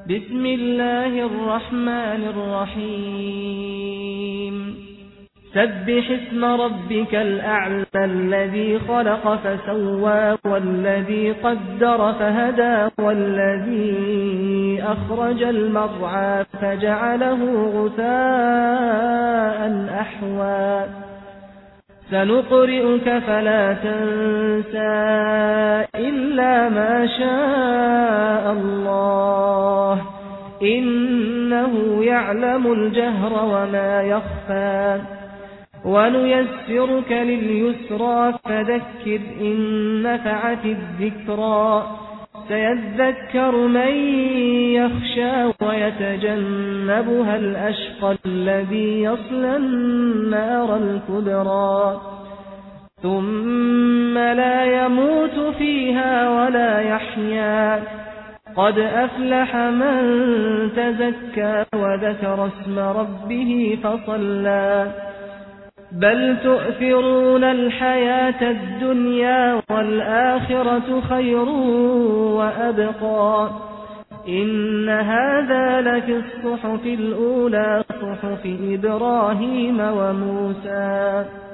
بسم الله الرحمن الرحيم سبح اسم ربك الأعلى الذي خلق فسوى والذي قدر فهدى والذي أخرج المرعى فجعله غثاء أحوى سنقرئك فلا تنسى إلا ما شاء الله إنه يعلم الجهر وما يخفى ونيسرك لليسرى فذكر إن نفعت الذكرى سيذكر من يخشى ويتجنبها الأشقى الذي يصلى النار الكبرى ثم لا يموت فيها ولا يحيا قد أفلح من تزكى وذكر اسم ربه فصلى بل تؤثرون الحياة الدنيا والآخرة خير وأبقى إن هذا لفي الصحف الأولى صحف إبراهيم وموسى